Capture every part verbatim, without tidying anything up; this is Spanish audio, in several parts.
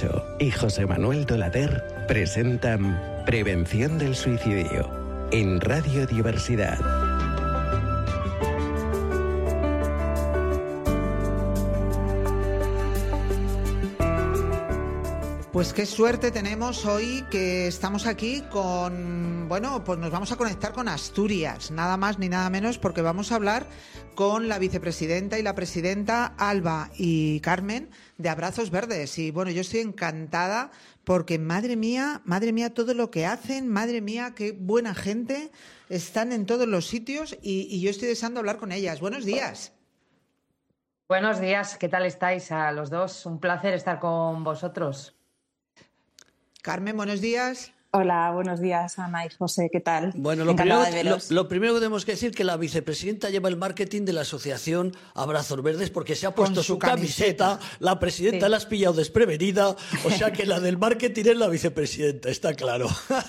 Camacho y José Manuel Dolader presentan Prevención del Suicidio en Radio Diversidad. Pues qué suerte tenemos hoy que estamos aquí con, bueno, pues nos vamos a conectar con Asturias, nada más ni nada menos, porque vamos a hablar con la vicepresidenta y la presidenta Alba y Carmen de Abrazos Verdes. Y bueno, yo estoy encantada porque madre mía, madre mía todo lo que hacen, madre mía qué buena gente, están en todos los sitios y, y yo estoy deseando hablar con ellas. Buenos días. Buenos días, ¿qué tal estáis a los dos? Un placer estar con vosotros. Carmen, buenos días. Hola, buenos días, Ana y José, ¿qué tal? Bueno, lo primero, lo, lo primero que tenemos que decir es que la vicepresidenta lleva el marketing de la asociación Abrazos Verdes porque se ha puesto Con su, su camiseta, camiseta. la presidenta Sí. la has pillado desprevenida, o sea que la del marketing es la vicepresidenta, está claro.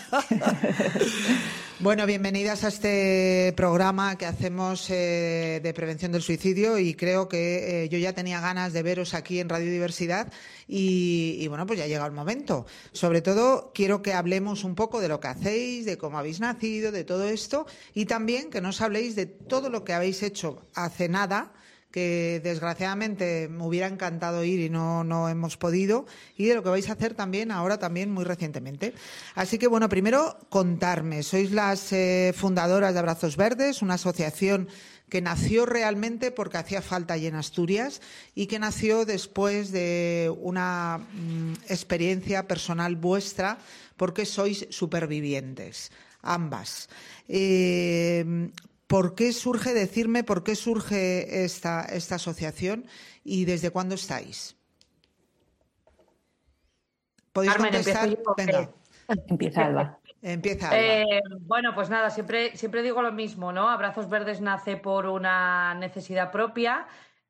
Bueno, bienvenidas a este programa que hacemos eh, de prevención del suicidio y creo que eh, yo ya tenía ganas de veros aquí en Radio Diversidad y, y bueno, pues ya ha llegado el momento. Sobre todo quiero que hablemos un poco de lo que hacéis, de cómo habéis nacido, de todo esto y también que nos habléis de todo lo que habéis hecho hace nada, que desgraciadamente me hubiera encantado ir y no, no hemos podido, y de lo que vais a hacer también ahora, también muy recientemente. Así que, bueno, primero contarme, sois las eh, fundadoras de Abrazos Verdes, una asociación que nació realmente porque hacía falta allí en Asturias y que nació después de una mm, experiencia personal vuestra porque sois supervivientes, ambas. Eh, ¿Por qué surge, decirme, por qué surge esta, esta asociación y desde cuándo estáis? ¿Podéis Carmen, contestar? empiezo yo. Venga, Empieza Alba. empieza Alba. Eh, bueno, pues nada, siempre, siempre digo lo mismo, ¿no? Abrazos Verdes nace por una necesidad propia.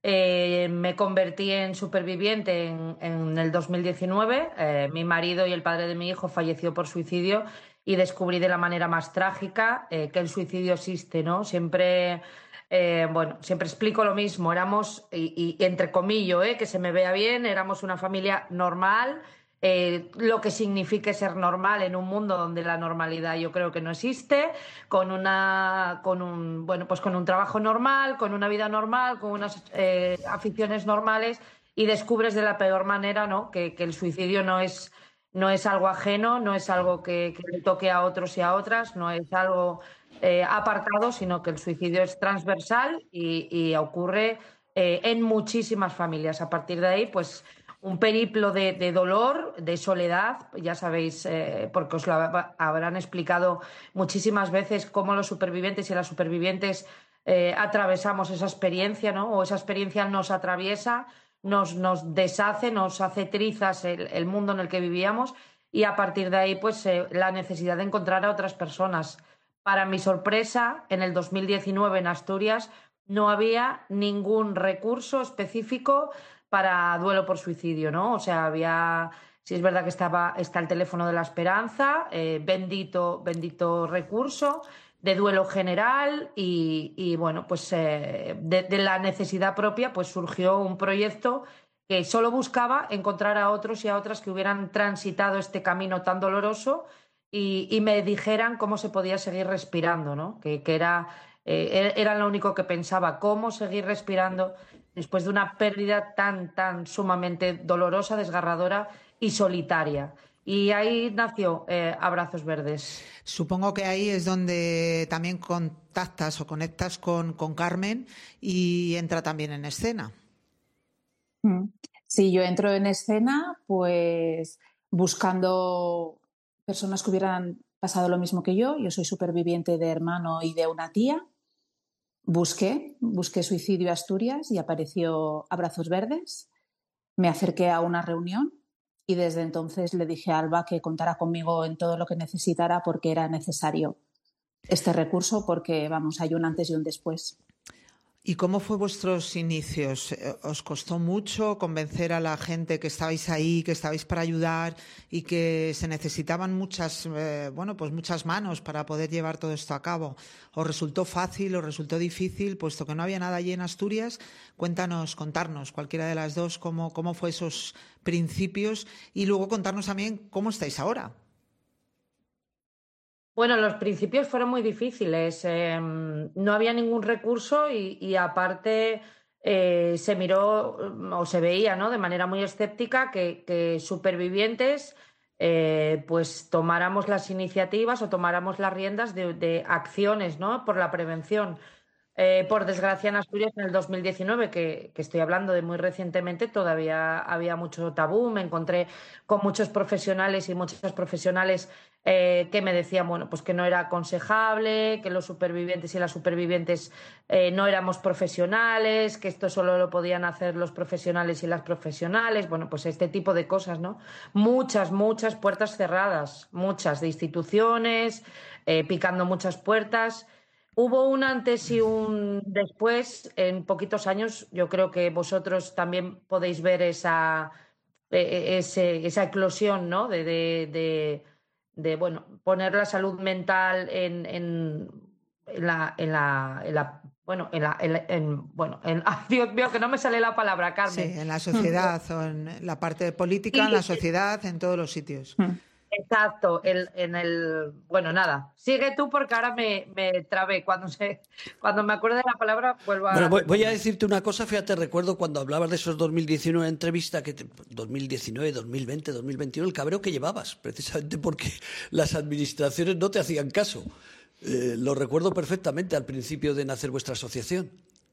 Eh, me convertí en superviviente en, en el dos mil diecinueve. Eh, mi marido y el padre de mi hijo falleció por suicidio y descubrí de la manera más trágica eh, que el suicidio existe, ¿no? Siempre, eh, bueno, siempre explico lo mismo. Éramos, y, y entre comillas, eh, que se me vea bien, éramos una familia normal. Eh, lo que signifique ser normal en un mundo donde la normalidad yo creo que no existe, con una, con un, bueno, pues con un trabajo normal, con una vida normal, con unas eh, aficiones normales, y descubres de la peor manera, ¿no? que, que el suicidio no es, no es algo ajeno, no es algo que, que le toque a otros y a otras, no es algo eh, apartado, sino que el suicidio es transversal y, y ocurre eh, en muchísimas familias. A partir de ahí, pues un periplo de, de dolor, de soledad, ya sabéis, eh, porque os lo habrán explicado muchísimas veces cómo los supervivientes y las supervivientes eh, atravesamos esa experiencia, ¿no? O esa experiencia nos atraviesa, nos, nos deshace, nos hace trizas el, el mundo en el que vivíamos, y a partir de ahí, pues eh, la necesidad de encontrar a otras personas. Para mi sorpresa, en el dos mil diecinueve en Asturias no había ningún recurso específico para duelo por suicidio, ¿no? O sea, había, sí es verdad que estaba, está el teléfono de la esperanza, eh, bendito, bendito recurso de duelo general y, y bueno, pues eh, de, de la necesidad propia, pues surgió un proyecto que solo buscaba encontrar a otros y a otras que hubieran transitado este camino tan doloroso y, y me dijeran cómo se podía seguir respirando, ¿no? Que, que era, eh, era lo único que pensaba, cómo seguir respirando después de una pérdida tan, tan sumamente dolorosa, desgarradora y solitaria. Y ahí nació eh, Abrazos Verdes. Supongo que ahí es donde también contactas o conectas con, con Carmen y entra también en escena. Sí, yo entro en escena pues buscando personas que hubieran pasado lo mismo que yo. Yo soy superviviente de hermano y de una tía. Busqué, busqué Suicidio Asturias y apareció Abrazos Verdes. Me acerqué a una reunión y desde entonces le dije a Alba que contara conmigo en todo lo que necesitara porque era necesario este recurso, porque vamos, hay un antes y un después. ¿Y cómo fue vuestros inicios? ¿Os costó mucho convencer a la gente que estabais ahí, que estabais para ayudar y que se necesitaban muchas, eh, bueno, pues muchas manos para poder llevar todo esto a cabo? ¿Os resultó fácil, os resultó difícil, puesto que no había nada allí en Asturias? Cuéntanos, contarnos, cualquiera de las dos, cómo, cómo fue esos principios y luego contarnos también cómo estáis ahora. Bueno, los principios fueron muy difíciles. Eh, no había ningún recurso y, y aparte eh, se miró o se veía, ¿no?, de manera muy escéptica que, que supervivientes eh, pues tomáramos las iniciativas o tomáramos las riendas de, de acciones, ¿no?, por la prevención. Eh, por desgracia, en Asturias, en el dos mil diecinueve, que, que estoy hablando de muy recientemente, todavía había mucho tabú. Me encontré con muchos profesionales y muchas profesionales eh, que me decían, bueno, pues que no era aconsejable, que los supervivientes y las supervivientes eh, no éramos profesionales, que esto solo lo podían hacer los profesionales y las profesionales. Bueno, pues este tipo de cosas, ¿no? Muchas, muchas puertas cerradas, muchas de instituciones, eh, picando muchas puertas. Hubo un antes y un después en poquitos años. Yo creo que vosotros también podéis ver esa, eh, ese, esa eclosión, ¿no?, de, de, de, de bueno, poner la salud mental en, en, en, la, en, la, en la bueno, en la, en, en, bueno, en, ¡ay, Dios mío, que no me sale la palabra, Carmen! Sí, en la sociedad o en la parte política, Sí. en la sociedad, en todos los sitios. Exacto, el, en el... Bueno, nada, sigue tú porque ahora me, me trabé. Cuando, se, cuando me acuerdo de la palabra, vuelvo a... Bueno, voy, voy a decirte una cosa, fíjate, recuerdo cuando hablabas de esos dos mil diecinueve entrevista, que te, dos mil diecinueve, dos mil veinte, dos mil veintiuno, el cabreo que llevabas, precisamente porque las administraciones no te hacían caso. Eh, lo recuerdo perfectamente al principio de nacer vuestra asociación.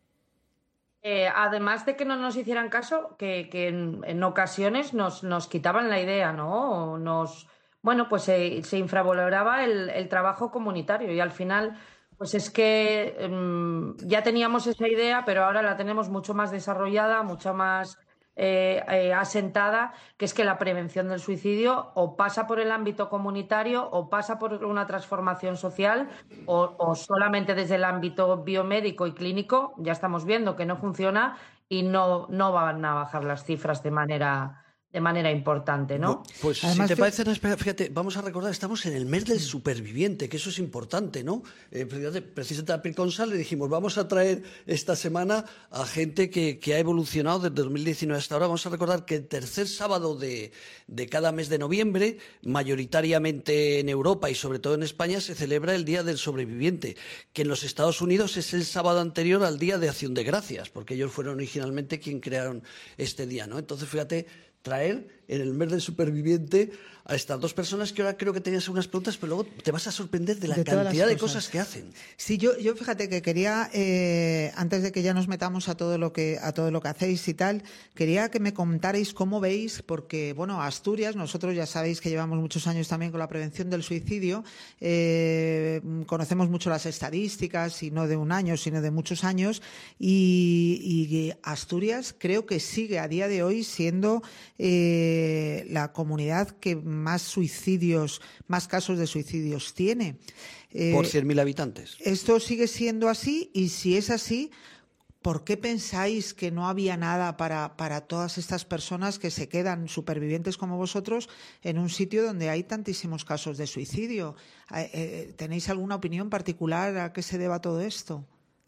Eh, además de que no nos hicieran caso, que, que en, en ocasiones nos, nos quitaban la idea, ¿no? O nos... Bueno, pues se, se infravaloraba el, el trabajo comunitario y al final, pues es que um, ya teníamos esa idea, pero ahora la tenemos mucho más desarrollada, mucho más eh, eh, asentada, que es que la prevención del suicidio o pasa por el ámbito comunitario o pasa por una transformación social o, o solamente desde el ámbito biomédico y clínico. Ya estamos viendo que no funciona y no, no van a bajar las cifras de manera... de manera importante, ¿no? Pues Además, si te tú... parece, no, espera, fíjate, vamos a recordar, estamos en el mes del superviviente, que eso es importante, ¿no? Eh, fíjate, precisamente a Pirconsal le dijimos, vamos a traer esta semana a gente que, que ha evolucionado desde dos mil diecinueve hasta ahora. Vamos a recordar que el tercer sábado de, de cada mes de noviembre, mayoritariamente en Europa y sobre todo en España, se celebra el Día del Sobreviviente, que en los Estados Unidos es el sábado anterior al Día de Acción de Gracias, porque ellos fueron originalmente quien crearon este día, ¿no? Entonces, fíjate, traer en el mes del superviviente a estas dos personas que ahora creo que tenías unas preguntas, pero luego te vas a sorprender de la de cantidad de cosas. cosas que hacen. Sí, yo, yo fíjate que quería, eh, antes de que ya nos metamos a todo lo que a todo lo que hacéis y tal, quería que me contarais cómo veis, porque bueno, Asturias, nosotros ya sabéis que llevamos muchos años también con la prevención del suicidio, eh, conocemos mucho las estadísticas, y no de un año, sino de muchos años, y, y Asturias creo que sigue a día de hoy siendo eh, la comunidad que más suicidios, más casos de suicidios tiene. Eh, Por cien mil habitantes. ¿Esto sigue siendo así? Y si es así, ¿por qué pensáis que no había nada para, para todas estas personas que se quedan supervivientes como vosotros en un sitio donde hay tantísimos casos de suicidio? Eh, eh, ¿Tenéis alguna opinión particular a qué se deba todo esto?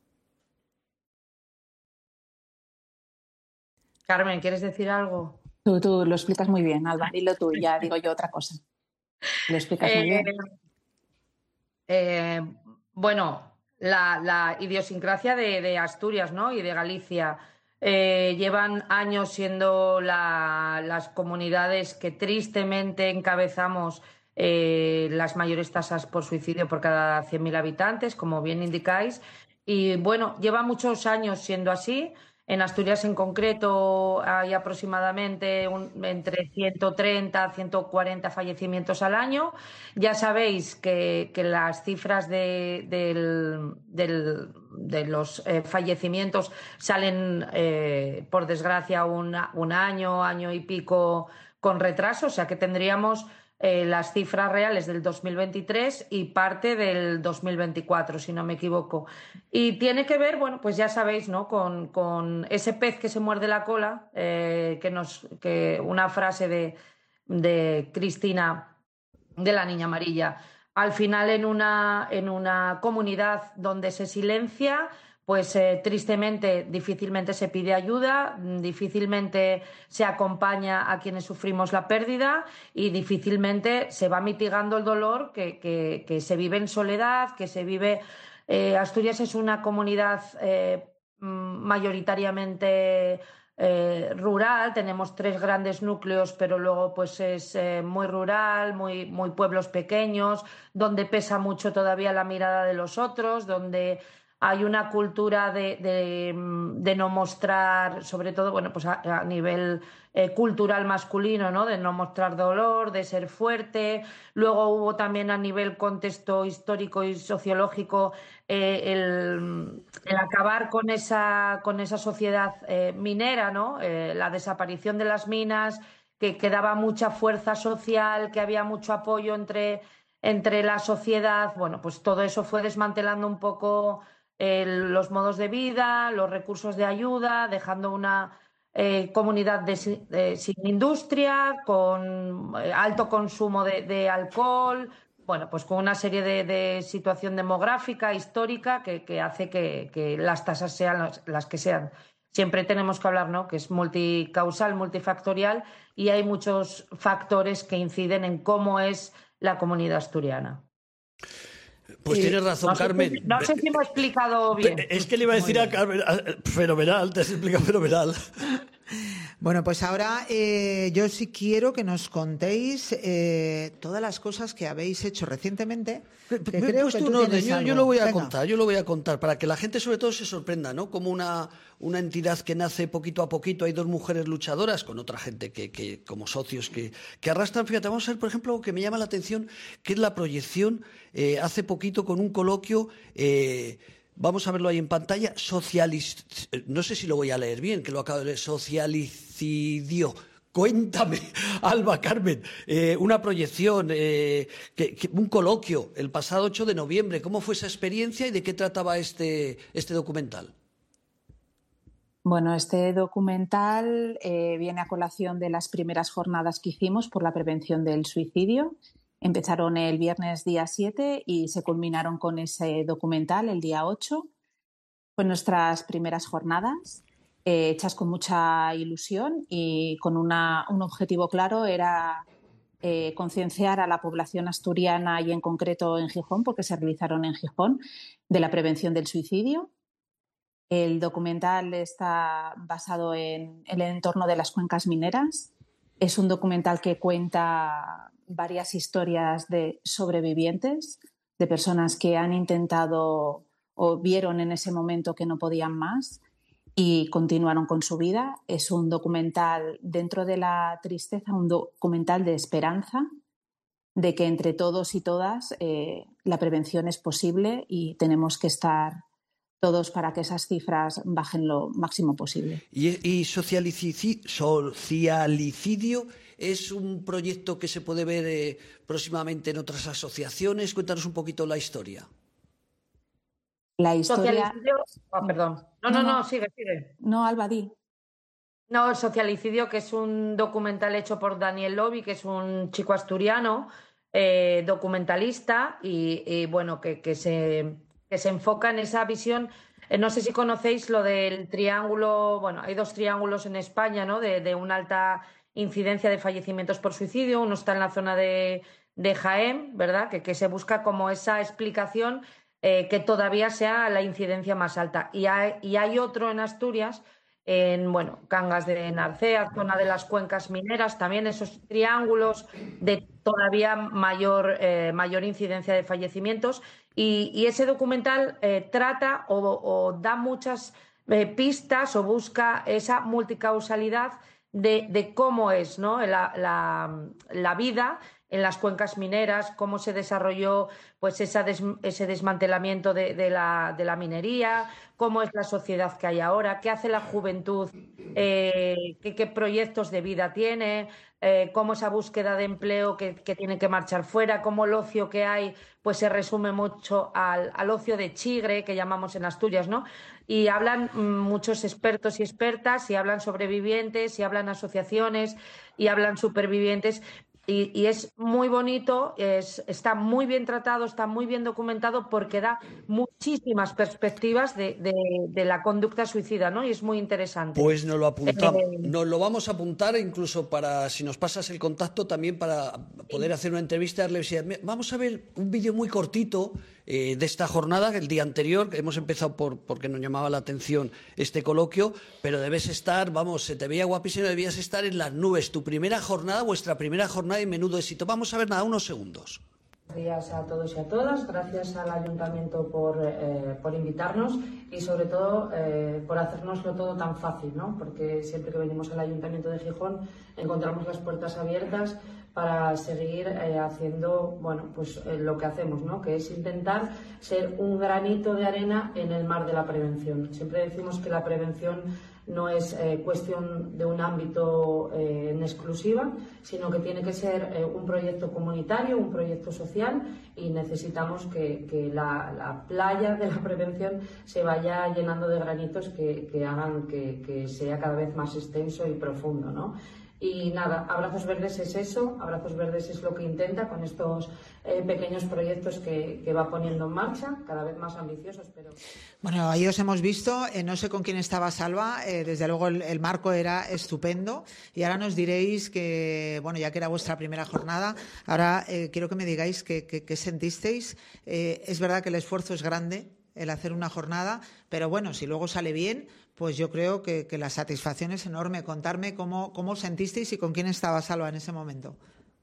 Carmen, ¿quieres decir algo? Tú, tú lo explicas muy bien, Alba, dilo tú, ya digo yo otra cosa. Lo explicas Eh, muy bien. eh, bueno, la, la idiosincrasia de, de Asturias, ¿no?, y de Galicia. Eh, llevan años siendo la, las comunidades que tristemente encabezamos eh, las mayores tasas por suicidio por cada cien mil habitantes, como bien indicáis. Y bueno, lleva muchos años siendo así. En Asturias en concreto hay aproximadamente un, entre ciento treinta a ciento cuarenta fallecimientos al año. Ya sabéis que, que las cifras de, del, del, de los eh, fallecimientos salen, eh, por desgracia, un, un año, año y pico con retraso. O sea que tendríamos eh, las cifras reales del dos mil veintitrés y parte del dos mil veinticuatro, si no me equivoco. Y tiene que ver, bueno, pues ya sabéis, ¿no? Con, con ese pez que se muerde la cola, eh, que nos, que una frase de, de Cristina, de la Niña Amarilla. Al final, en una, en una comunidad donde se silencia, pues eh, tristemente difícilmente se pide ayuda, difícilmente se acompaña a quienes sufrimos la pérdida y difícilmente se va mitigando el dolor que, que, que se vive en soledad, que se vive... Eh, Asturias es una comunidad eh, mayoritariamente eh, rural, tenemos tres grandes núcleos, pero luego pues es eh, muy rural, muy, muy pueblos pequeños, donde pesa mucho todavía la mirada de los otros, donde hay una cultura de, de, de no mostrar, sobre todo, bueno, pues a, a nivel eh, cultural masculino, ¿no? De no mostrar dolor, de ser fuerte. Luego hubo también a nivel contexto histórico y sociológico eh, el, el acabar con esa, con esa sociedad eh, minera, ¿no? Eh, la desaparición de las minas, que, que daba mucha fuerza social, que había mucho apoyo entre, entre la sociedad. Bueno, pues todo eso fue desmantelando un poco El, los modos de vida, los recursos de ayuda, dejando una eh, comunidad de, de, sin industria, con eh, alto consumo de, de alcohol, bueno, pues con una serie de, de situación demográfica, histórica, que, que hace que, que las tasas sean las, las que sean. Siempre tenemos que hablar, ¿no?, que es multicausal, multifactorial, y hay muchos factores que inciden en cómo es la comunidad asturiana. Pues sí. tienes razón, no sé, Carmen. No sé si me he explicado bien. Es que le iba a decir a Carmen, fenomenal, te has explicado fenomenal. Bueno, pues ahora eh, yo sí quiero que nos contéis eh, todas las cosas que habéis hecho recientemente. Que me, creo pues que tú tú no, tienes yo, algo. yo lo voy a Venga. contar, yo lo voy a contar, para que la gente sobre todo se sorprenda, ¿no? Como una, una entidad que nace poquito a poquito, hay dos mujeres luchadoras con otra gente que, que como socios que, que arrastran. Fíjate, vamos a ver, por ejemplo, algo que me llama la atención, que es la proyección eh, hace poquito con un coloquio... Eh, Vamos a verlo ahí en pantalla. Socializ... No sé si lo voy a leer bien, que lo acabo de leer. Socialicidio. Cuéntame, Alba, Carmen, eh, una proyección, eh, que, que, un coloquio el pasado ocho de noviembre. ¿Cómo fue esa experiencia y de qué trataba este, este documental? Bueno, este documental eh, viene a colación de las primeras jornadas que hicimos por la prevención del suicidio. Empezaron el viernes día siete y se culminaron con ese documental el día ocho. Fue nuestras primeras jornadas, eh, hechas con mucha ilusión y con una, un objetivo claro, era eh, concienciar a la población asturiana y en concreto en Gijón, porque se realizaron en Gijón, de la prevención del suicidio. El documental está basado en el entorno de las cuencas mineras. Es un documental que cuenta varias historias de sobrevivientes, de personas que han intentado o vieron en ese momento que no podían más y continuaron con su vida. Es un documental, dentro de la tristeza, un documental de esperanza, de que entre todos y todas eh, la prevención es posible y tenemos que estar todos para que esas cifras bajen lo máximo posible. ¿Y, y socialicidio, socialicidio es un proyecto que se puede ver eh, próximamente en otras asociaciones? Cuéntanos un poquito la historia. La historia... Socialicidio... Oh, perdón. No, no, no, no, sigue, sigue. No, Alba, di. No, el Socialicidio, que es un documental hecho por Daniel Lobby, que es un chico asturiano, eh, documentalista, y, y bueno, que, que se... que se enfoca en esa visión. Eh, no sé si conocéis lo del triángulo, bueno, hay dos triángulos en España, ¿no?, de, de una alta incidencia de fallecimientos por suicidio. Uno está en la zona de, de Jaén, ¿verdad?, que, que se busca como esa explicación eh, que todavía sea la incidencia más alta. Y hay, y hay otro en Asturias, en, bueno, Cangas de Narcea, zona de las cuencas mineras, también esos triángulos de todavía mayor, eh, mayor incidencia de fallecimientos. Y, y ese documental eh, trata o, o da muchas eh, pistas o busca esa multicausalidad de, de cómo es, ¿no?, la, la, la vida en las cuencas mineras, cómo se desarrolló pues esa des, ese desmantelamiento de, de, la, de la minería, cómo es la sociedad que hay ahora, qué hace la juventud, eh, qué, qué proyectos de vida tiene, eh, cómo esa búsqueda de empleo que, que tiene que marchar fuera, cómo el ocio que hay pues se resume mucho al, al ocio de chigre que llamamos en Asturias, ¿no? Y hablan mmm, muchos expertos y expertas, y hablan sobrevivientes, y hablan asociaciones, y hablan supervivientes. Y, y es muy bonito, es, está muy bien tratado, está muy bien documentado porque da muchísimas perspectivas de, de, de la conducta suicida, ¿no? Y es muy interesante. Pues nos lo apuntamos, Eh, nos lo vamos a apuntar, incluso para, si nos pasas el contacto, también para poder hacer una entrevista. Vamos a ver un vídeo muy cortito eh, de esta jornada, el día anterior, que hemos empezado por porque nos llamaba la atención este coloquio, pero debes estar, vamos, se te veía guapísimo, debías estar en las nubes. Tu primera jornada, vuestra primera jornada y menudo éxito. Vamos a ver nada, unos segundos. Buenos días a todos y a todas. Gracias al Ayuntamiento por, eh, por invitarnos y sobre todo eh, por hacérnoslo todo tan fácil, ¿no? Porque siempre que venimos al Ayuntamiento de Gijón encontramos las puertas abiertas para seguir eh, haciendo, bueno, pues eh, lo que hacemos, ¿no? Que es intentar ser un granito de arena en el mar de la prevención. Siempre decimos que la prevención no es eh, cuestión de un ámbito eh, en exclusiva, sino que tiene que ser eh, un proyecto comunitario, un proyecto social, y necesitamos que, que la, la playa de la prevención se vaya llenando de granitos que, que hagan que, que sea cada vez más extenso y profundo, ¿no? Y nada, Abrazos Verdes es eso, Abrazos Verdes es lo que intenta con estos eh, pequeños proyectos que, que va poniendo en marcha, cada vez más ambiciosos, pero... Bueno, ahí os hemos visto, eh, no sé con quién estaba Salva, eh, desde luego el, el marco era estupendo, y ahora nos diréis que, bueno, ya que era vuestra primera jornada, ahora eh, quiero que me digáis qué sentisteis. Eh, es verdad que el esfuerzo es grande, el hacer una jornada, pero bueno, si luego sale bien, pues yo creo que, que la satisfacción es enorme. Contarme cómo, cómo sentisteis y con quién estaba Salva en ese momento.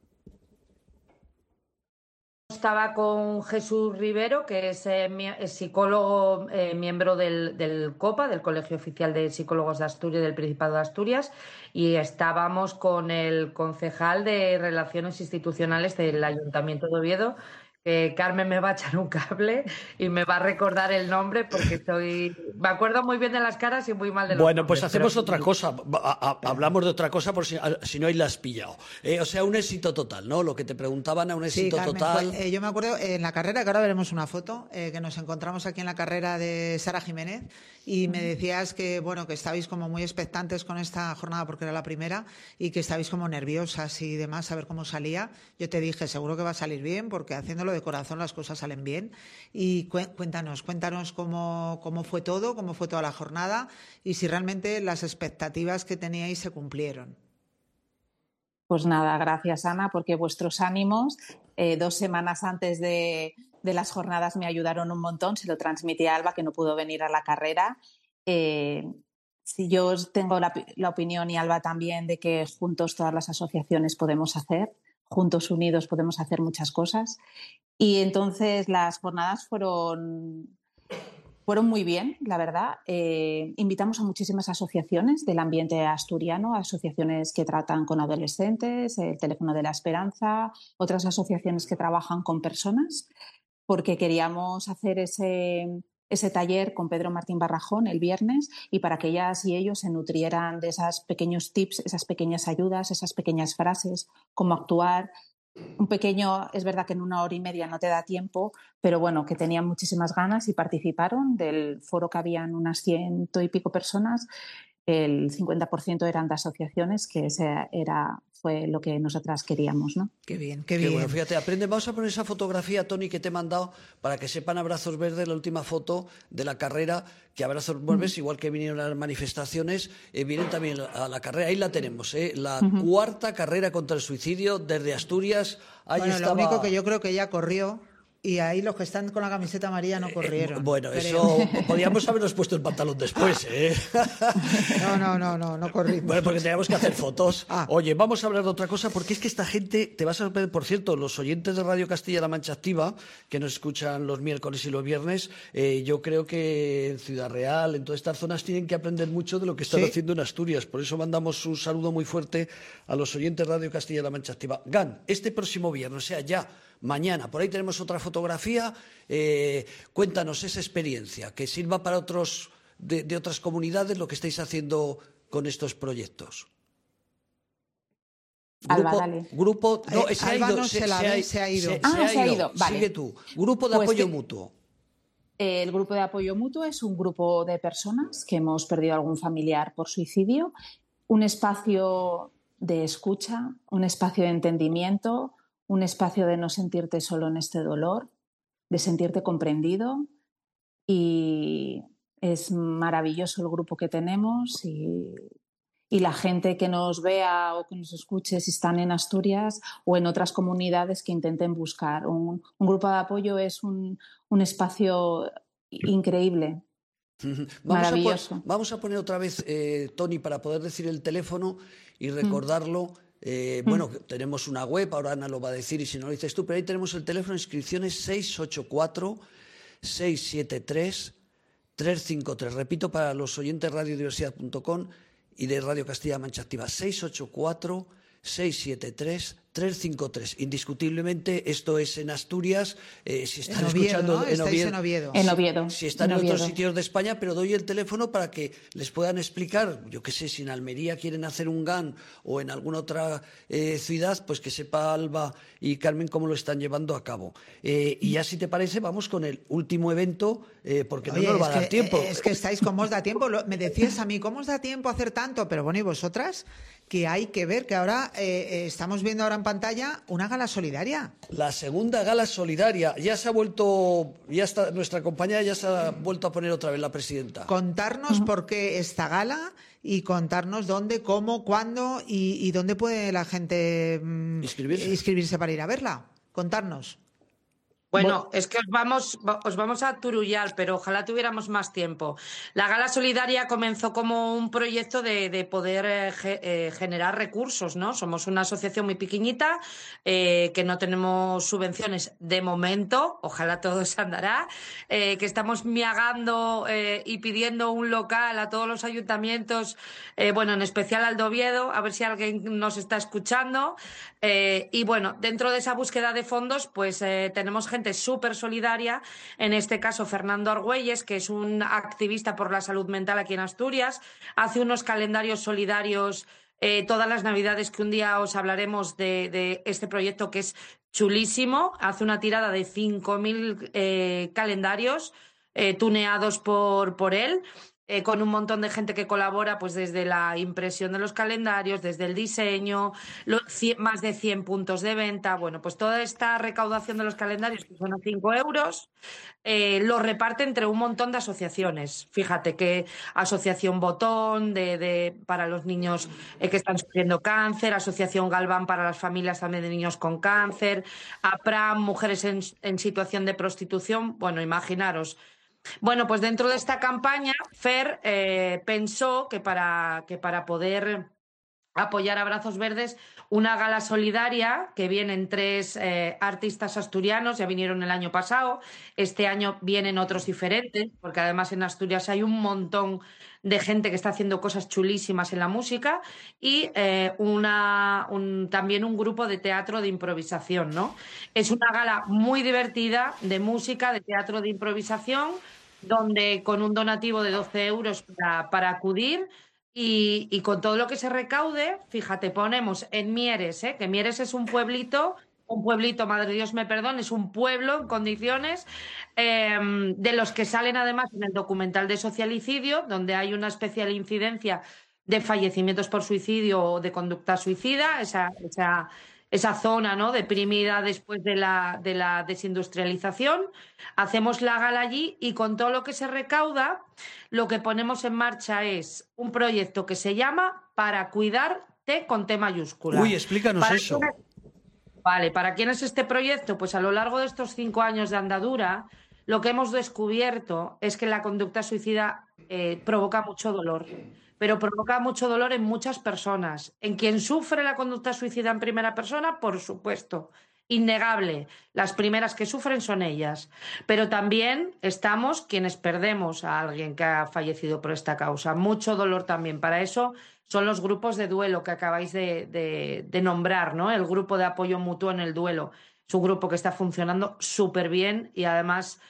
Estaba con Jesús Rivero, que es, eh, es psicólogo, eh, miembro del, del COPA, del Colegio Oficial de Psicólogos de Asturias, del Principado de Asturias, y estábamos con el concejal de Relaciones Institucionales del Ayuntamiento de Oviedo. Eh, Carmen me va a echar un cable y me va a recordar el nombre porque soy... me acuerdo muy bien de las caras y muy mal de los Bueno, nombres, pues hacemos pero... otra cosa. A, a, hablamos de otra cosa por si, a, si no ahí la has pillado. Eh, o sea, un éxito total, ¿no? Lo que te preguntaban, a un éxito sí, Carmen, total. Fue, eh, yo me acuerdo en la carrera, que ahora veremos una foto, eh, que nos encontramos aquí en la carrera de Sara Jiménez, y me decías que, bueno, que estabais como muy expectantes con esta jornada porque era la primera y que estabais como nerviosas y demás a ver cómo salía. Yo te dije, seguro que va a salir bien porque haciéndolo de corazón las cosas salen bien. Y cuéntanos, cuéntanos cómo, cómo fue todo, cómo fue toda la jornada y si realmente las expectativas que teníais se cumplieron. Pues nada, gracias Ana, porque vuestros ánimos eh, dos semanas antes de, de las jornadas me ayudaron un montón. Se lo transmití a Alba, que no pudo venir a la carrera. Eh, si yo tengo la, la opinión, y Alba también, de que juntos todas las asociaciones podemos hacer, juntos unidos podemos hacer muchas cosas. Y entonces las jornadas fueron... Fueron muy bien, la verdad. Eh, invitamos a muchísimas asociaciones del ambiente asturiano, asociaciones que tratan con adolescentes, el Teléfono de la Esperanza, otras asociaciones que trabajan con personas, porque queríamos hacer ese, ese taller con Pedro Martín Barrajón el viernes y para que ellas y ellos se nutrieran de esos pequeños tips, esas pequeñas ayudas, esas pequeñas frases, cómo actuar. Un pequeño, es verdad que en una hora y media no te da tiempo, pero bueno, que tenían muchísimas ganas y participaron. Del foro que habían unas ciento y pico personas, el cincuenta por ciento eran de asociaciones, que ese era, fue lo que nosotras queríamos, ¿no? Qué bien, qué, qué bien. Bueno, fíjate, aprende. Vamos a poner esa fotografía, Toni, que te he mandado para que sepan Abrazos Verdes, la última foto de la carrera, que Abrazos Verdes, mm. igual que vinieron a las manifestaciones, eh, vienen también a la carrera. Ahí la tenemos, ¿eh? La uh-huh. cuarta carrera contra el suicidio desde Asturias. Ahí bueno, estaba... lo único que yo creo que ella corrió Y ahí los que están con la camiseta amarilla no corrieron. Eh, bueno, creo. eso podríamos habernos puesto el pantalón después, ¿eh? No, no, no, no, no corrimos. Bueno, porque teníamos que hacer fotos. Ah. Oye, vamos a hablar de otra cosa, porque es que esta gente, te vas a sorprender, por cierto, los oyentes de Radio Castilla-La Mancha Activa, que nos escuchan los miércoles y los viernes, eh, yo creo que en Ciudad Real, en todas estas zonas, tienen que aprender mucho de lo que están ¿Sí? haciendo en Asturias. Por eso mandamos un saludo muy fuerte a los oyentes de Radio Castilla-La Mancha Activa. Gan, este próximo viernes, o sea, ya mañana, por ahí tenemos otra fotografía. Eh, cuéntanos esa experiencia, que sirva para otros de, de otras comunidades lo que estáis haciendo con estos proyectos. Alba, Grupo, dale. grupo no, Eh, se, ha Alba ido, no se, se la se ve, ha, se ha ido. Se, Ah, se ha se ha ido, vale. Sigue tú. Grupo de Pues apoyo que- mutuo. El grupo de apoyo mutuo es un grupo de personas que hemos perdido algún familiar por suicidio, un espacio de escucha, un espacio de entendimiento, un espacio de no sentirte solo en este dolor, de sentirte comprendido, y es maravilloso el grupo que tenemos y, y la gente que nos vea o que nos escuche, si están en Asturias o en otras comunidades, que intenten buscar. Un, un grupo de apoyo es un, un espacio increíble. Vamos Maravilloso. A pon, vamos a poner otra vez, eh, Tony, para poder decir el teléfono y recordarlo. Eh, Mm. Bueno, tenemos una web, ahora Ana lo va a decir y si no lo dices tú, pero ahí tenemos el teléfono, inscripciones seis ocho cuatro, seis siete tres, tres cinco tres. Repito, para los oyentes radiodiversidad punto com y de Radio Castilla Mancha Activa, seis ocho cuatro, seis siete tres, tres cinco tres. Indiscutiblemente esto es en Asturias. Eh, si están En Oviedo, escuchando ¿no? en Estáis Oviedo, en Oviedo. En Oviedo. si están en en, otros Oviedo. sitios de España, pero doy el teléfono para que les puedan explicar, yo qué sé, si en Almería quieren hacer un GAN o en alguna otra eh, ciudad, pues que sepa Alba y Carmen cómo lo están llevando a cabo. Eh, y ya si te parece, vamos con el último evento, eh, porque Oye, no nos va es a dar que, tiempo. Es que estáis, ¿cómo os da tiempo? Lo- Me decías a mí, ¿cómo os da tiempo hacer tanto? Pero bueno, ¿y vosotras? Que hay que ver, que ahora eh, eh, estamos viendo ahora en pantalla una gala solidaria. La segunda gala solidaria, ya se ha vuelto, ya está, nuestra compañera ya se ha vuelto a poner otra vez la presidenta. Contarnos por qué esta gala y contarnos dónde, cómo, cuándo y, y dónde puede la gente mm, Inscribirse. inscribirse para ir a verla. Contarnos. Bueno, es que os vamos, os vamos a turullar, pero ojalá tuviéramos más tiempo. La Gala Solidaria comenzó como un proyecto de, de poder eh, ge- eh, generar recursos, ¿no? Somos una asociación muy pequeñita, eh, que no tenemos subvenciones de momento, ojalá todo se andará, eh, que estamos miagando eh, y pidiendo un local a todos los ayuntamientos, eh, bueno, en especial al de Oviedo, a ver si alguien nos está escuchando. Eh, y bueno, dentro de esa búsqueda de fondos, pues eh, tenemos gente súper solidaria, en este caso Fernando Argüelles, que es un activista por la salud mental aquí en Asturias, hace unos calendarios solidarios eh, todas las navidades, que un día os hablaremos de, de este proyecto que es chulísimo, hace una tirada de cinco mil eh, calendarios eh, tuneados por, por él. Eh, con un montón de gente que colabora, pues desde la impresión de los calendarios, desde el diseño, lo, cien, más de cien puntos de venta. Bueno, pues toda esta recaudación de los calendarios, que son a cinco euros, eh, lo reparte entre un montón de asociaciones. Fíjate que Asociación Botón de, de, para los niños eh, que están sufriendo cáncer, Asociación Galván para las familias también de niños con cáncer, APRAM, mujeres en, en situación de prostitución. Bueno, imaginaros. Bueno, pues dentro de esta campaña, Fer eh, pensó que para, que para poder apoyar a Brazos Verdes, una gala solidaria, que vienen tres eh, artistas asturianos, ya vinieron el año pasado, este año vienen otros diferentes, porque además en Asturias hay un montón de gente que está haciendo cosas chulísimas en la música, y eh, una, un, también un grupo de teatro de improvisación, ¿no? Es una gala muy divertida de música, de teatro de improvisación, donde con un donativo de doce euros para, para acudir y, y con todo lo que se recaude, fíjate, ponemos en Mieres, ¿eh? Que Mieres es un pueblito, un pueblito, madre Dios me perdone, es un pueblo en condiciones, eh, de los que salen además en el documental de Socialicidio, donde hay una especial incidencia de fallecimientos por suicidio o de conducta suicida, esa... esa esa zona, ¿no?, deprimida después de la, de la desindustrialización. Hacemos la gala allí y con todo lo que se recauda, lo que ponemos en marcha es un proyecto que se llama Para Cuidarte con T mayúscula. Uy, explícanos Para eso. Una... Vale, ¿para quién es este proyecto? Pues a lo largo de estos cinco años de andadura, lo que hemos descubierto es que la conducta suicida eh, provoca mucho dolor, pero provoca mucho dolor en muchas personas. En quien sufre la conducta suicida en primera persona, por supuesto, innegable. Las primeras que sufren son ellas. Pero también estamos quienes perdemos a alguien que ha fallecido por esta causa. Mucho dolor también. Para eso son los grupos de duelo que acabáis de, de, de nombrar, ¿no? El grupo de apoyo mutuo en el duelo. Es un grupo que está funcionando súper bien y además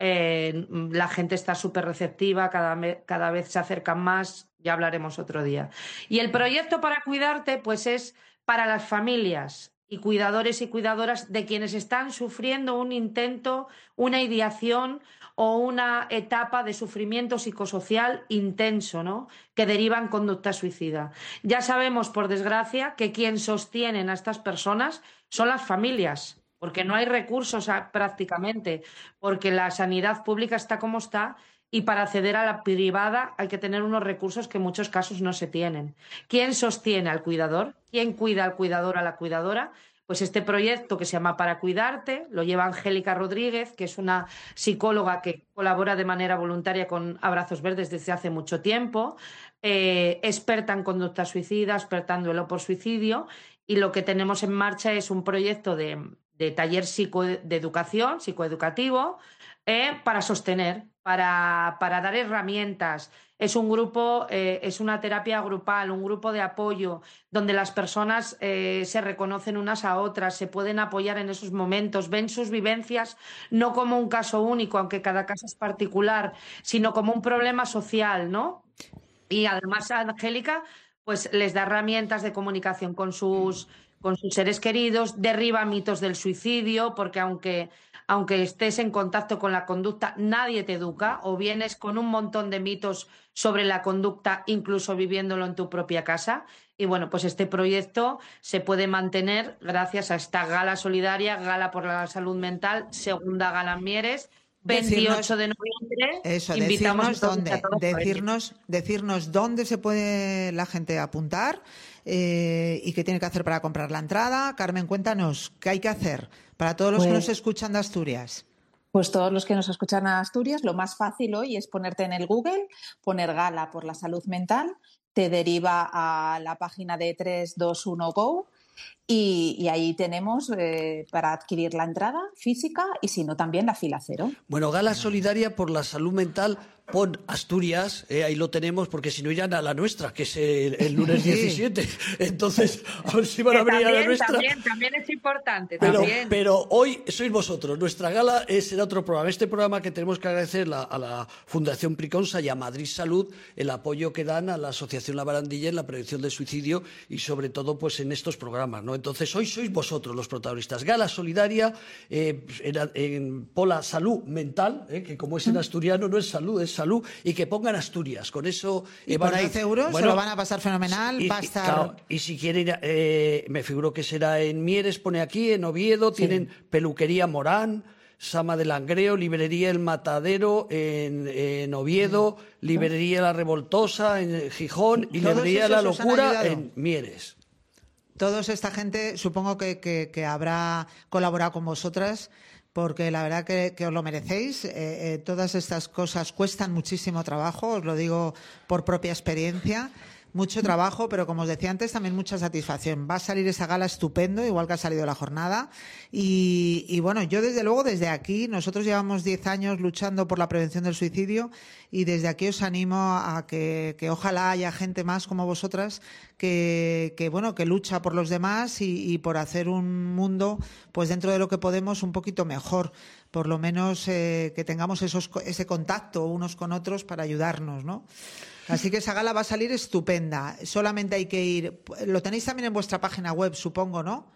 eh, la gente está súper receptiva, cada, cada vez se acercan más, ya hablaremos otro día. Y el proyecto Para Cuidarte, pues es para las familias y cuidadores y cuidadoras de quienes están sufriendo un intento, una ideación o una etapa de sufrimiento psicosocial intenso, ¿no? Que deriva en conducta suicida. Ya sabemos, por desgracia, que quien sostienen a estas personas son las familias, porque no hay recursos prácticamente, porque la sanidad pública está como está y para acceder a la privada hay que tener unos recursos que en muchos casos no se tienen. ¿Quién sostiene al cuidador? ¿Quién cuida al cuidador o a la cuidadora? Pues este proyecto que se llama Para Cuidarte lo lleva Angélica Rodríguez, que es una psicóloga que colabora de manera voluntaria con Abrazos Verdes desde hace mucho tiempo, eh, experta en conducta suicida, experta en duelo por suicidio, y lo que tenemos en marcha es un proyecto de, de taller psico, de educación, psicoeducativo, eh, para sostener, para, para dar herramientas. Es un grupo, eh, es una terapia grupal, un grupo de apoyo donde las personas eh, se reconocen unas a otras, se pueden apoyar en esos momentos, ven sus vivencias no como un caso único, aunque cada caso es particular, sino como un problema social, ¿no? Y además Angélica pues les da herramientas de comunicación con sus, con sus seres queridos, derriba mitos del suicidio, porque aunque aunque estés en contacto con la conducta, nadie te educa, o vienes con un montón de mitos sobre la conducta, incluso viviéndolo en tu propia casa. Y bueno, pues este proyecto se puede mantener gracias a esta gala solidaria, Gala por la Salud Mental, segunda gala en Mieres, veintiocho de noviembre. Eso, invitamos decirnos dónde, a todos decirnos, decirnos dónde se puede la gente apuntar eh, y qué tiene que hacer para comprar la entrada. Carmen, cuéntanos, ¿qué hay que hacer para todos los pues, que nos escuchan de Asturias? Pues todos los que nos escuchan de Asturias, lo más fácil hoy es ponerte en el Google, poner Gala por la Salud Mental, te deriva a la página de tres dos uno Go. Y, y ahí tenemos eh, para adquirir la entrada física y si no también la fila cero. Bueno, Gala Solidaria por la Salud Mental, pon Asturias, eh, ahí lo tenemos, porque si no irán a la nuestra, que es el, el lunes diecisiete. Entonces, a ver si van a venir también, a la nuestra. También, también es importante. Pero, también. pero hoy sois vosotros. Nuestra gala es en otro programa. Este programa que tenemos que agradecer la, a la Fundación Priconsa y a Madrid Salud el apoyo que dan a la Asociación La Barandilla en la prevención del suicidio y sobre todo pues en estos programas, ¿no? Entonces hoy sois vosotros los protagonistas. Gala solidaria eh, en, en Pola Salud Mental, eh, que como es en asturiano no es salud, es salud, y que pongan Asturias. Con eso eh, y van por diez a, euros bueno, se lo van a pasar fenomenal. Y, va a estar... claro, y si quieren, eh, me figuro que será en Mieres, pone aquí, en Oviedo, sí. Tienen Peluquería Morán, Sama del Langreo, Librería El Matadero en, en Oviedo, sí. Librería La Revoltosa en Gijón y Librería La Locura en Mieres. Todos esta gente supongo que, que, que habrá colaborado con vosotras porque la verdad que, que os lo merecéis. Eh, eh, todas estas cosas cuestan muchísimo trabajo, os lo digo por propia experiencia. Mucho trabajo, pero como os decía antes, también mucha satisfacción. Va a salir esa gala estupendo, igual que ha salido la jornada. Y, y bueno, yo desde luego, desde aquí, nosotros llevamos diez años luchando por la prevención del suicidio y desde aquí os animo a que, que ojalá haya gente más como vosotras que, que bueno, que lucha por los demás y, y por hacer un mundo, pues dentro de lo que podemos, un poquito mejor. Por lo menos eh, que tengamos esos, ese contacto unos con otros para ayudarnos, ¿no? Así que esa gala va a salir estupenda. Solamente hay que ir... Lo tenéis también en vuestra página web, supongo, ¿no?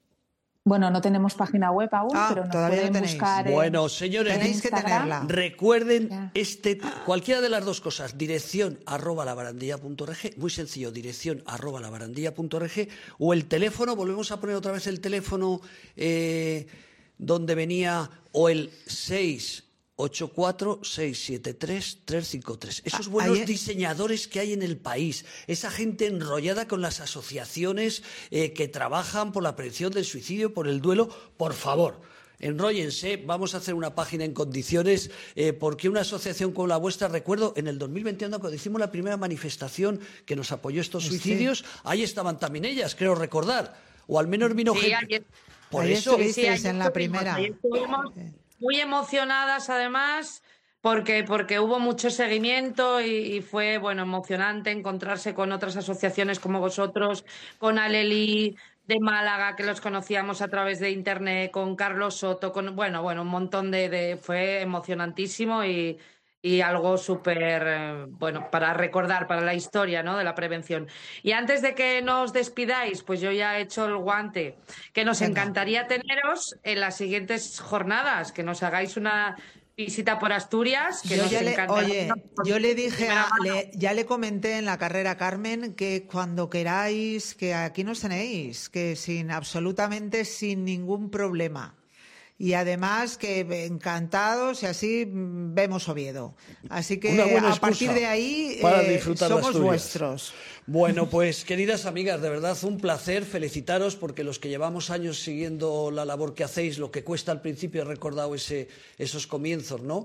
Bueno, no tenemos página web aún, ah, pero nos todavía pueden no tenéis. buscar en... Bueno, señores, tenéis que tenerla. Recuerden este, cualquiera de las dos cosas, dirección arroba labarandilla.org, muy sencillo, dirección arroba labarandilla.org, o el teléfono, volvemos a poner otra vez el teléfono eh, donde venía, o el seis ocho cuatro seis siete tres tres cinco tres. Esos buenos Ahí... diseñadores que hay en el país, esa gente enrollada con las asociaciones eh, que trabajan por la prevención del suicidio, por el duelo, por favor, enróllense, vamos a hacer una página en condiciones, eh, porque una asociación como la vuestra, recuerdo, en el dos mil veintiuno, cuando hicimos la primera manifestación que nos apoyó estos suicidios, sí. ahí estaban también ellas, creo recordar, o al menos vino sí, gente... Ayer... Por ahí eso... Sí, sí, en la primera. Estuvimos muy emocionadas, además... Porque, porque hubo mucho seguimiento y, y fue bueno emocionante encontrarse con otras asociaciones como vosotros, con Aleli de Málaga, que los conocíamos a través de internet, con Carlos Soto, con bueno, bueno, un montón de, de fue emocionantísimo y, y algo súper eh, bueno para recordar, para la historia, ¿no?, de la prevención. Y antes de que nos despidáis, pues yo ya he hecho el guante, que nos Venga. encantaría teneros en las siguientes jornadas, que nos hagáis una visita por Asturias, que yo nos ya le, encanta. Oye, yo le dije, a, le, ya le comenté en la carrera, Carmen, que cuando queráis, que aquí nos tenéis, que sin absolutamente sin ningún problema. Y además que encantados y así vemos Oviedo. Así que a partir de ahí eh, somos vuestros. Bueno, pues queridas amigas, de verdad un placer, felicitaros porque los que llevamos años siguiendo la labor que hacéis, lo que cuesta al principio, he recordado ese, esos comienzos, ¿no?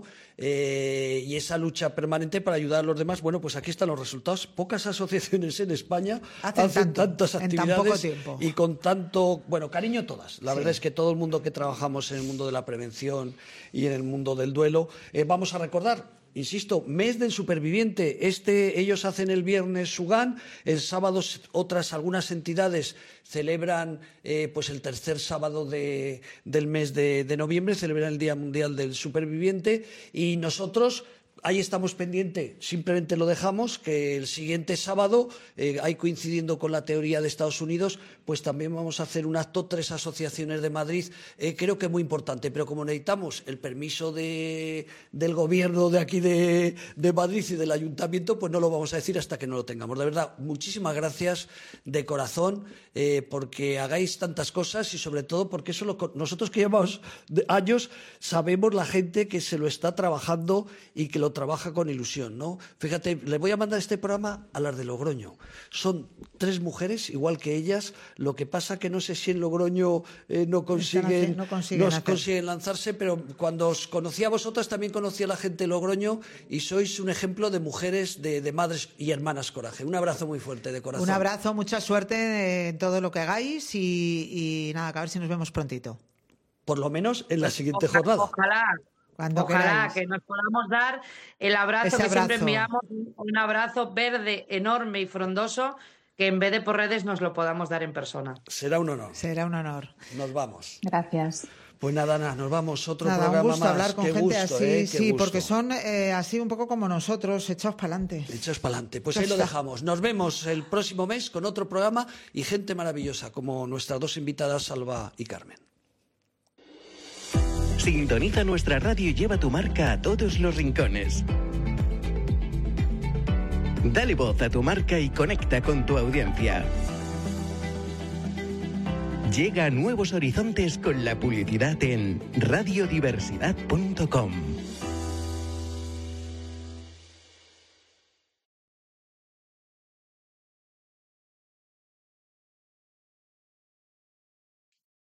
Eh, y esa lucha permanente para ayudar a los demás. Bueno, pues aquí están los resultados. Pocas asociaciones en España hacen, hacen tanto, tantas actividades en tan poco tiempo. Y con tanto, bueno, cariño todas. La sí. verdad es que todo el mundo que trabajamos en el mundo de la prevención y en el mundo del duelo, eh, vamos a recordar. Insisto, mes del superviviente. Este, ellos hacen el viernes su GAN, el sábado otras, algunas entidades celebran eh, pues el tercer sábado de, del mes de, de noviembre, celebran el Día Mundial del Superviviente y nosotros... Ahí estamos pendientes, simplemente lo dejamos, que el siguiente sábado, eh, ahí coincidiendo con la teoría de Estados Unidos, pues también vamos a hacer un acto, tres asociaciones de Madrid, eh, creo que muy importante, pero como necesitamos el permiso de, del gobierno de aquí de, de Madrid y del ayuntamiento, pues no lo vamos a decir hasta que no lo tengamos. De verdad, muchísimas gracias de corazón, eh, porque hagáis tantas cosas y sobre todo porque eso lo, nosotros que llevamos años sabemos la gente que se lo está trabajando y que lo trabaja con ilusión, ¿no? Fíjate, le voy a mandar este programa a las de Logroño. Son tres mujeres, igual que ellas, lo que pasa que no sé si en Logroño eh, no consiguen, no consiguen, no consiguen lanzarse, pero cuando os conocí a vosotras también conocí a la gente de Logroño y sois un ejemplo de mujeres, de, de madres y hermanas coraje. Un abrazo muy fuerte de corazón. Un abrazo, mucha suerte en todo lo que hagáis y, y nada, a ver si nos vemos prontito. Por lo menos en la siguiente ojalá, jornada. Ojalá. Cuando Ojalá queráis. Que nos podamos dar el abrazo Ese que abrazo. siempre enviamos, un abrazo verde, enorme y frondoso, que en vez de por redes nos lo podamos dar en persona. Será un honor. Será un honor. Nos vamos. Gracias. Pues nada, nada, nos vamos. Otro nada, programa un gusto más. hablar con Qué gente gusto, así, ¿eh? sí, gusto. porque son eh, así un poco como nosotros, echados para adelante. Echados para adelante. Pues ya ahí está. lo dejamos. Nos vemos el próximo mes con otro programa y gente maravillosa como nuestras dos invitadas, Salva y Carmen. Sintoniza nuestra radio y lleva tu marca a todos los rincones. Dale voz a tu marca y conecta con tu audiencia. Llega a nuevos horizontes con la publicidad en radiodiversidad punto com.